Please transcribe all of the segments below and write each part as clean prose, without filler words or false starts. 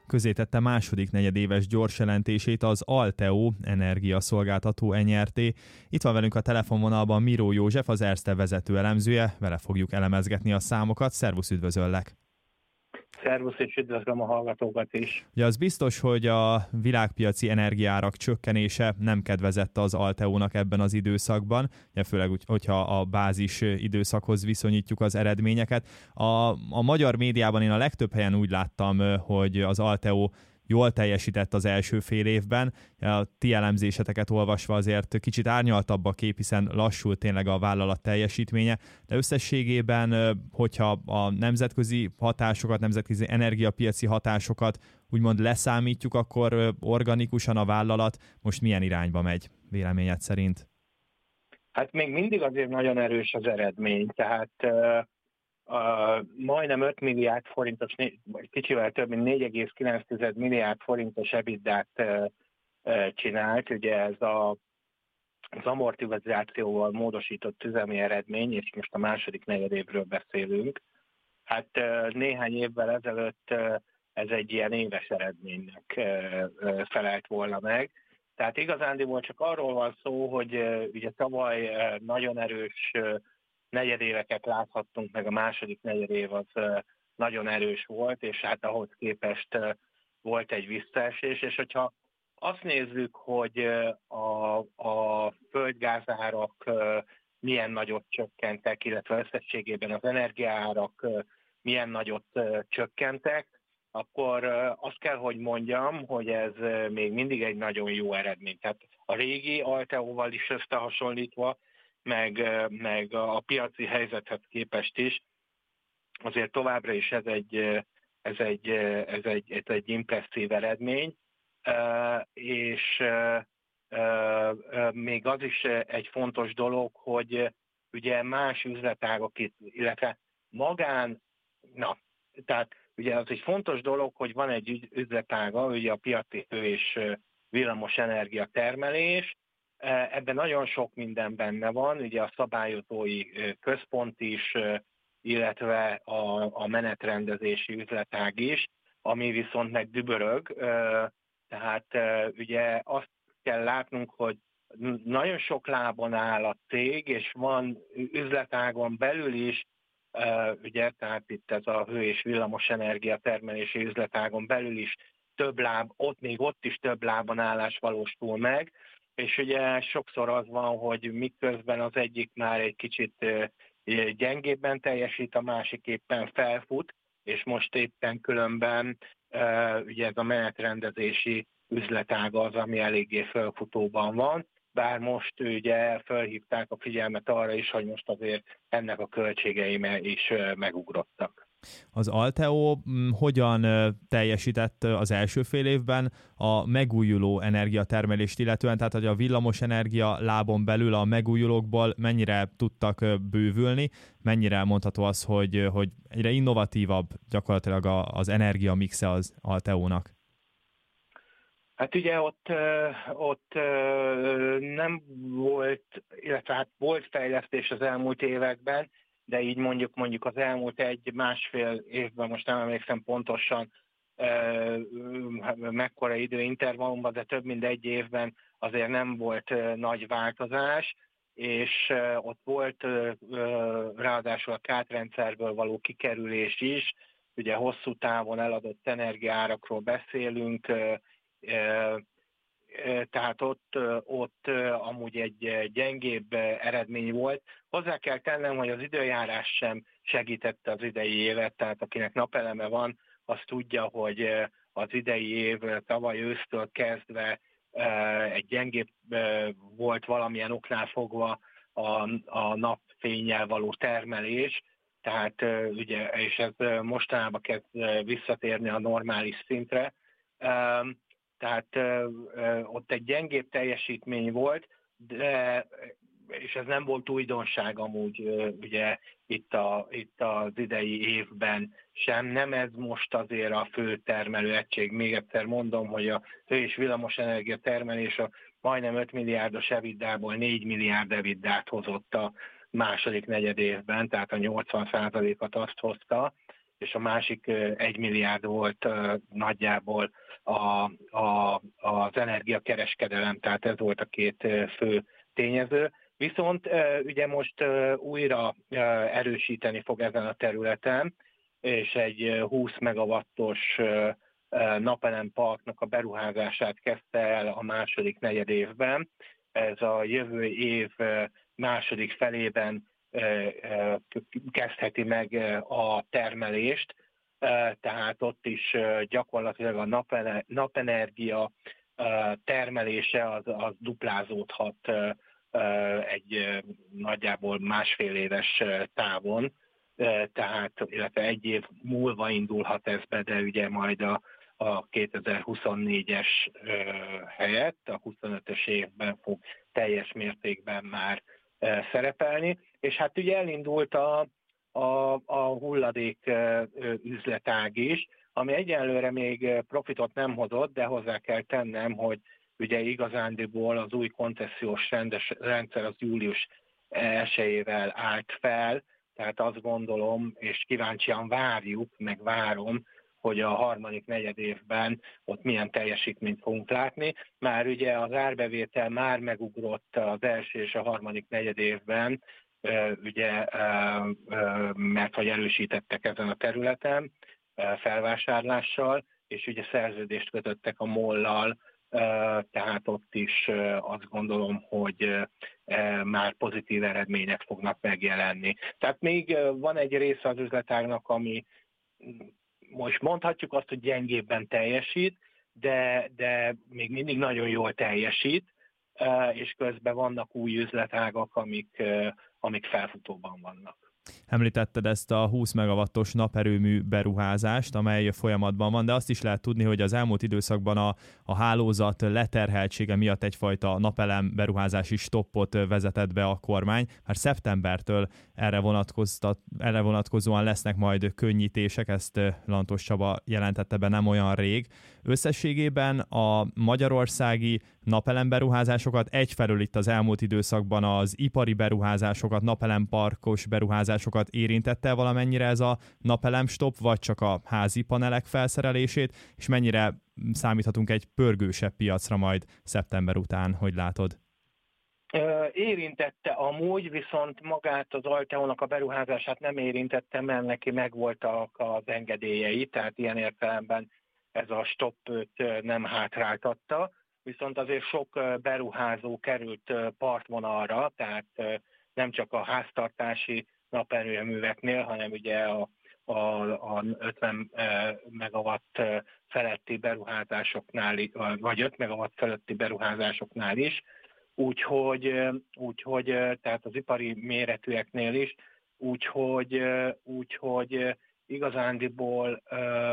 közzétette második negyedéves gyors jelentését az Alteo energiaszolgáltató NRT. Itt van velünk a telefonvonalban Miró József, az Erste vezető elemzője, vele fogjuk elemezgetni a számokat. Szervusz, üdvözöllek! Szervusz, és üdvözlöm a hallgatókat is. Ugye az biztos, hogy a világpiaci energiaárak csökkenése nem kedvezett az Alteónak ebben az időszakban, ugye főleg úgy, hogyha a bázis időszakhoz viszonyítjuk az eredményeket. A magyar médiában én a legtöbb helyen úgy láttam, hogy az Alteo jól teljesített az első fél évben. A ti elemzéseteket olvasva azért kicsit árnyaltabb a kép, hiszen lassult tényleg a vállalat teljesítménye, de összességében, hogyha a nemzetközi hatásokat, nemzetközi energiapiaci hatásokat úgymond leszámítjuk, akkor organikusan a vállalat most milyen irányba megy, véleményed szerint? Hát még mindig azért nagyon erős az eredmény, tehát majdnem 5 milliárd forintos, kicsivel több mint 4,9 milliárd forintos EBITDA-t csinált. Ugye ez az amortizációval módosított üzemi eredmény, és most a második negyedévről beszélünk. Hát néhány évvel ezelőtt ez egy ilyen éves eredménynek felelt volna meg. Tehát igazándiból csak arról van szó, hogy ugye tavaly nagyon erős negyedéveket láthattunk, meg a második negyedév az nagyon erős volt, és hát ahhoz képest volt egy visszaesés, és hogyha azt nézzük, hogy a földgázárak milyen nagyot csökkentek, illetve összességében az energiaárak milyen nagyot csökkentek, akkor azt kell, hogy mondjam, hogy ez még mindig egy nagyon jó eredmény. Tehát a régi Alteóval is összehasonlítva, meg a piaci helyzethez képest is, azért továbbra is ez egy impresszív eredmény, és még az is egy fontos dolog, hogy ugye más üzletágok itt, illetve tehát ugye az egy fontos dolog, hogy van egy üzletága, ugye a piaci hő és villamos energia termelés. Ebben nagyon sok minden benne van, ugye a szabályozói központ is, illetve a menetrendezési üzletág is, ami viszont meg dübörög. Tehát ugye azt kell látnunk, hogy nagyon sok lábon áll a cég, és van üzletágon belül is, ugye, tehát itt ez a hő- és villamosenergia termelési üzletágon belül is több láb, ott is több lábon állás valósul meg, és ugye sokszor az van, hogy miközben az egyik már egy kicsit gyengébben teljesít, a másik éppen felfut, és most éppen különben ugye ez a menetrendezési üzletág az, ami eléggé felfutóban van, bár most ugye felhívták a figyelmet arra is, hogy most azért ennek a költségei is megugrottak. Az Alteo hogyan teljesített az első fél évben a megújuló energiatermelést illetően, tehát hogy a villamos energia lábon belül a megújulókból mennyire tudtak bővülni, mennyire mondható az, hogy egyre innovatívabb gyakorlatilag az energia mixe az Alteónak? Hát ugye ott nem volt, illetve hát volt fejlesztés az elmúlt években, de így mondjuk az elmúlt másfél évben, most nem emlékszem pontosan mekkora időintervallumban, de több mint egy évben azért nem volt nagy változás, és ott volt ráadásul a kátrendszerből való kikerülés is, ugye hosszú távon eladott energiaárakról beszélünk, tehát ott amúgy egy gyengébb eredmény volt. Hozzá kell tennem, hogy az időjárás sem segítette az idei évet, tehát akinek napeleme van, az tudja, hogy az idei év tavaly ősztől kezdve egy gyengébb volt valamilyen oknál fogva a napfénnyel való termelés, tehát ugye, és ez mostanában kezd visszatérni a normális szintre. Tehát ott egy gyengébb teljesítmény volt, és ez nem volt újdonság amúgy ugye itt az idei évben sem. Nem ez most azért a fő termelő egység. Még egyszer mondom, hogy a hő- és villamosenergia termelés a majdnem 5 milliárdos EBITDA-ból 4 milliárd EBITDA-t hozott a második negyedévben, tehát a 80%-at azt hozta, és a másik 1 milliárd volt nagyjából az energiakereskedelem, tehát ez volt a két fő tényező. Viszont ugye most újra erősíteni fog ezen a területen, és egy 20 megawattos napelemparknak a beruházását kezdte el a második negyedévben. Ez a jövő év második felében kezdheti meg a termelést, tehát ott is gyakorlatilag a napenergia termelése az duplázódhat egy nagyjából másfél éves távon, tehát illetve egy év múlva indulhat ez be, de ugye majd a 2024-es helyett a 25-ös évben fog teljes mértékben már szerepelni, és hát ugye elindult a hulladék üzletág is, ami egyenlőre még profitot nem hozott, de hozzá kell tennem, hogy ugye igazándiból az új koncesziós rendszer az július 1-ével állt fel, tehát azt gondolom, és kíváncsian várjuk, meg várom, hogy a harmadik negyedévben ott milyen teljesítményt fogunk látni. Már ugye az árbevétel már megugrott az első és a harmadik negyedévben, ugye, mert hogy erősítettek ezen a területen felvásárlással, és ugye szerződést kötöttek a MOL-lal, tehát ott is azt gondolom, hogy már pozitív eredmények fognak megjelenni. Tehát még van egy része az üzletágnak, ami most mondhatjuk azt, hogy gyengébben teljesít, de még mindig nagyon jól teljesít, és közben vannak új üzletágak, amik felfutóban vannak. Említetted ezt a 20 megawattos naperőmű beruházást, amely folyamatban van, de azt is lehet tudni, hogy az elmúlt időszakban a hálózat leterheltsége miatt egyfajta napelem beruházási stoppot vezetett be a kormány. Már szeptembertől erre vonatkozóan lesznek majd könnyítések, ezt Lantos Csaba jelentette be nem olyan rég. Összességében a magyarországi napelemberuházásokat egyfelől itt az elmúlt időszakban az ipari beruházásokat, napelemparkos beruházásokat érintette valamennyire ez a napelemstop, vagy csak a házi panelek felszerelését, és mennyire számíthatunk egy pörgősebb piacra majd szeptember után, hogy látod? Érintette amúgy, viszont magát az Alteónak a beruházását nem érintette, mert neki megvoltak az engedélyei, tehát ilyen értelemben ez a stopp őt nem hátráltatta, viszont azért sok beruházó került partvonalra, tehát nem csak a háztartási naperőműveknél, hanem ugye a 50 megawatt feletti beruházásoknál, vagy 5 megawatt feletti beruházásoknál is, úgyhogy tehát az ipari méretűeknél is, úgyhogy igazándiból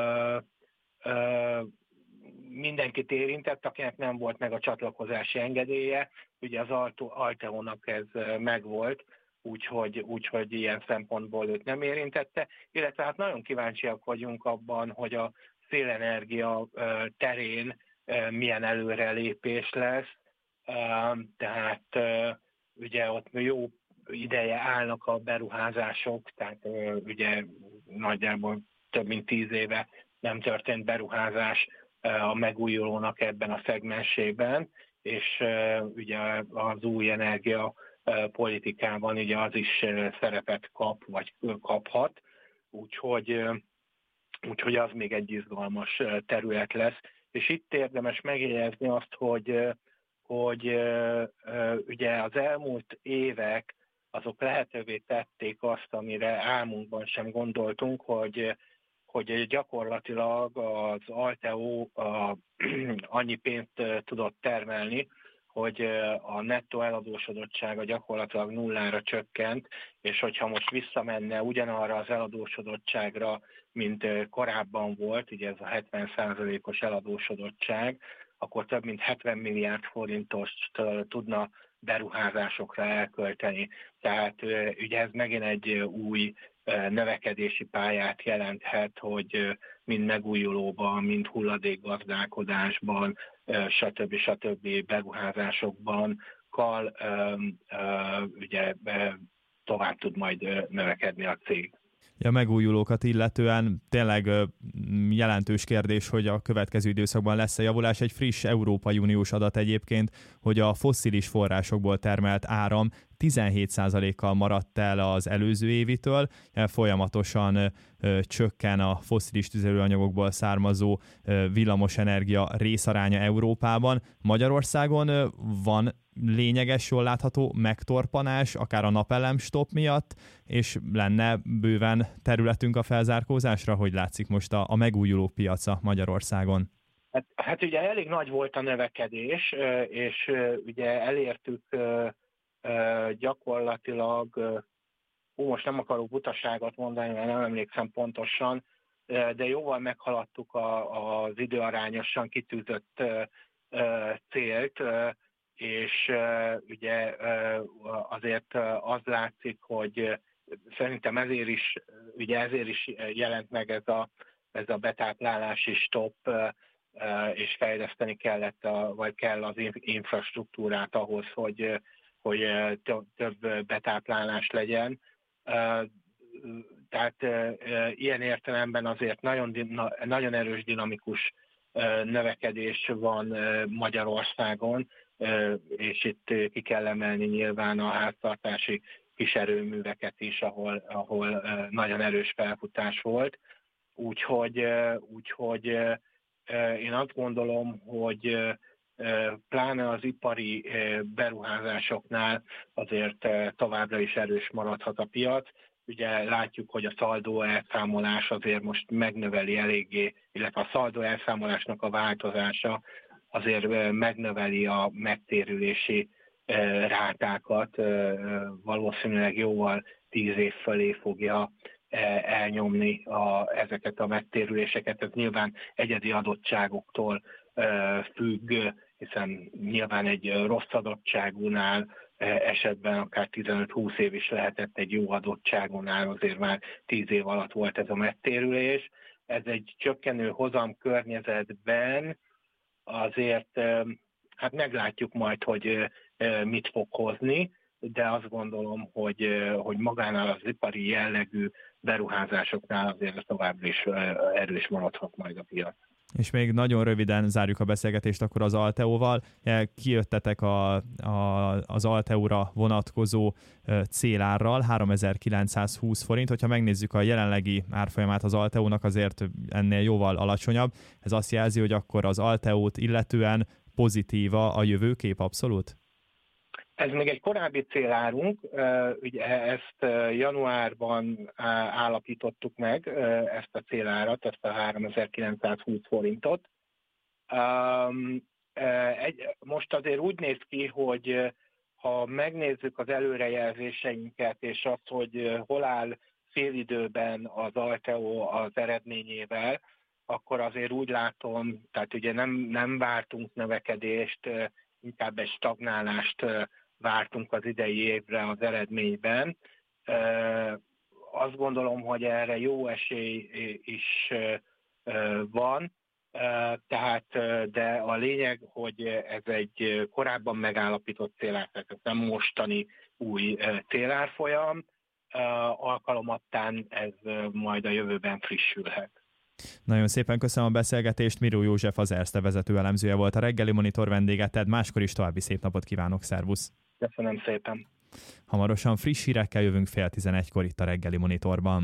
mindenkit érintett, akinek nem volt meg a csatlakozási engedélye, ugye az Alteónak ez megvolt, úgyhogy ilyen szempontból őt nem érintette, illetve hát nagyon kíváncsiak vagyunk abban, hogy a szélenergia terén milyen előrelépés lesz, tehát ugye ott jó ideje állnak a beruházások, tehát ugye nagyjából több mint 10 éve nem történt beruházás a megújulónak ebben a szegmensében, és ugye az új energia politikában ugye az is szerepet kap, vagy kaphat, úgyhogy az még egy izgalmas terület lesz. És itt érdemes megjegyezni azt, hogy ugye az elmúlt évek azok lehetővé tették azt, amire álmunkban sem gondoltunk, hogy gyakorlatilag az Alteo annyi pénzt tudott termelni, hogy a nettó eladósodottsága gyakorlatilag nullára csökkent, és hogyha most visszamenne ugyanarra az eladósodottságra, mint korábban volt, ugye ez a 70%-os eladósodottság, akkor több mint 70 milliárd forintost tudna beruházásokra elkölteni. Tehát ugye ez megint egy új növekedési pályát jelenthet, hogy mind megújulóban, mind hulladékgazdálkodásban, stb. Beruházásokban ugye tovább tud majd növekedni a cég. A megújulókat illetően tényleg jelentős kérdés, hogy a következő időszakban lesz-e javulás. Egy friss Európai Uniós adat egyébként, hogy a fosszilis forrásokból termelt áram 17%-kal maradt el az előző évitől, folyamatosan csökken a fosszilis tüzelőanyagokból származó villamosenergia részaránya Európában. Magyarországon van lényeges, jól látható megtorpanás, akár a napelem-stop miatt, és lenne bőven területünk a felzárkózásra, hogy látszik most a megújuló piaca Magyarországon? Hát ugye elég nagy volt a növekedés, és ugye elértük gyakorlatilag, most nem akarok butaságot mondani, mert nem emlékszem pontosan, de jóval meghaladtuk az időarányosan kitűzött célt, és ugye azért az látszik, hogy szerintem ezért is jelent meg ez a betáplálási stop, és fejleszteni kell az infrastruktúrát ahhoz, hogy több betáplálás legyen. Tehát ilyen értelemben azért nagyon erős dinamikus növekedés van Magyarországon, és itt ki kell emelni nyilván a háztartási kiserőműveket is, ahol nagyon erős felfutás volt. Úgyhogy én azt gondolom, hogy pláne az ipari beruházásoknál azért továbbra is erős maradhat a piac. Ugye látjuk, hogy a szaldó elszámolás azért most megnöveli eléggé, illetve a szaldó elszámolásnak a változása azért megnöveli a megtérülési rátákat, valószínűleg jóval 10 év fölé fogja elnyomni ezeket a megtérüléseket. Ez nyilván egyedi adottságoktól függ, hiszen nyilván egy rossz adottságúnál esetben akár 15-20 év is lehetett, egy jó adottságúnál azért már 10 év alatt volt ez a megtérülés. Ez egy csökkenő hozam környezetben azért hát meglátjuk majd, hogy mit fog hozni, de azt gondolom, hogy magánál az ipari jellegű beruházásoknál azért továbbra is erős maradhat majd a piac. És még nagyon röviden zárjuk a beszélgetést akkor az Alteóval. Kijöttetek az Alteóra vonatkozó célárral, 3920 forint. Hogyha megnézzük a jelenlegi árfolyamát az Alteónak, azért ennél jóval alacsonyabb. Ez azt jelzi, hogy akkor az Alteót illetően pozitíva a jövőkép abszolút? Ez még egy korábbi célárunk, ugye ezt januárban állapítottuk meg, ezt a célárat, ezt a 3920 forintot. Most azért úgy néz ki, hogy ha megnézzük az előrejelzéseinket, és azt, hogy hol áll félidőben az Alteo az eredményével, akkor azért úgy látom, tehát ugye nem vártunk növekedést, inkább egy stagnálást vártunk az idei évre az eredményben. Azt gondolom, hogy erre jó esély is van, tehát, de a lényeg, hogy ez egy korábban megállapított célár, tehát ez nem mostani új célárfolyam, alkalomattán ez majd a jövőben frissülhet. Nagyon szépen köszönöm a beszélgetést. Miró József, az Erste vezető elemzője volt a Reggeli Monitor vendége, tehát máskor is további szép napot kívánok, szervusz! Köszönöm szépen! Hamarosan friss hírekkel jövünk 10:30 itt a Reggeli Monitorban.